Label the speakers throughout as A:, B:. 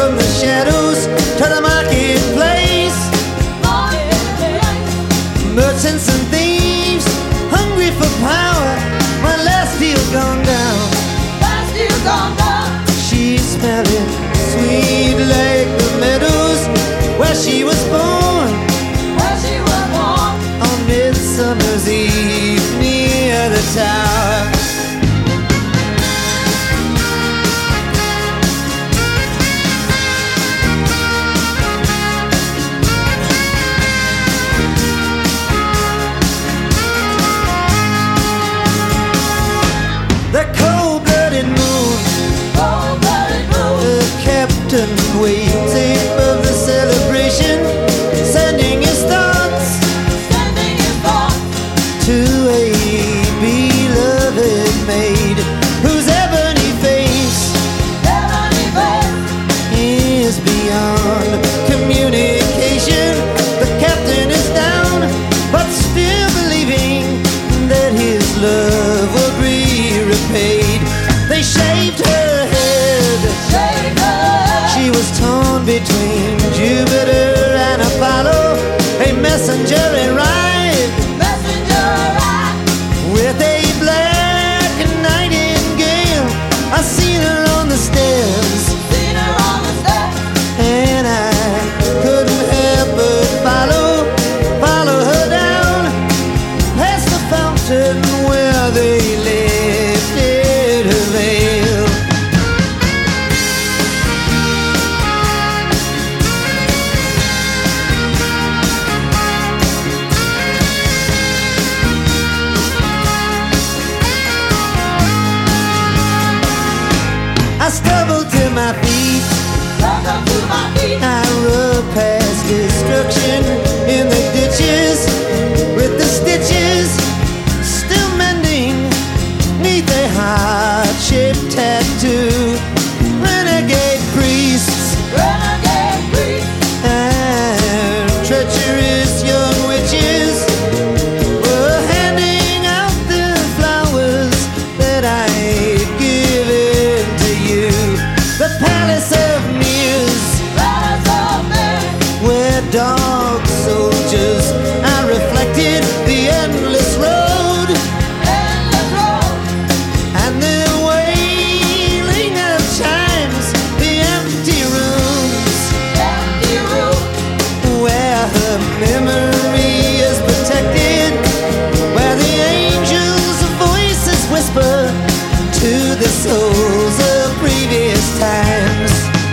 A: from the shadows to the marketplace. Merchants and thieves, hungry for power. My last deal gone down. She's smelling sweet like the meadows where she was born. On Midsummer's Eve near the tower. The cold-blooded moon, the captain waiting for the celebration, sending his thoughts to a beloved maid whose ebony face is beyond communication. The captain is down, but still believing that his love will be repaid. They shaved her head. She was torn between Jupiter and Apollo. A messenger arrived with a black nightingale. I seen her on the stairs, and I couldn't help but follow her down past the fountain where they lifted her veil. I stumbled to my feet. I rode past destruction in the ditches, with the stitches still mending neath a heart-shaped tattoo. Renegade priests and treacherous young witches were handing out the flowers that I'd given to you. The palace of Mirrors, where dog soldiers I reflected the endless road, and the wailing of chimes, the empty rooms where her memory is protected, where the angels' voices whisper to the souls of previous times.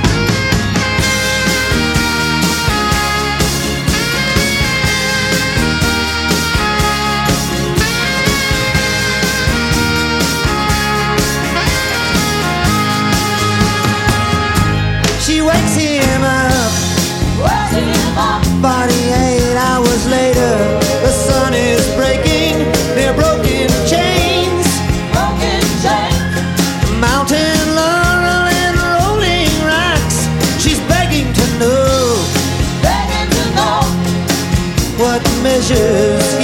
A: She wakes him up 48 hours later. The sun is breaking their broken chains. Mountain laurel and rolling rocks. She's begging to know what measures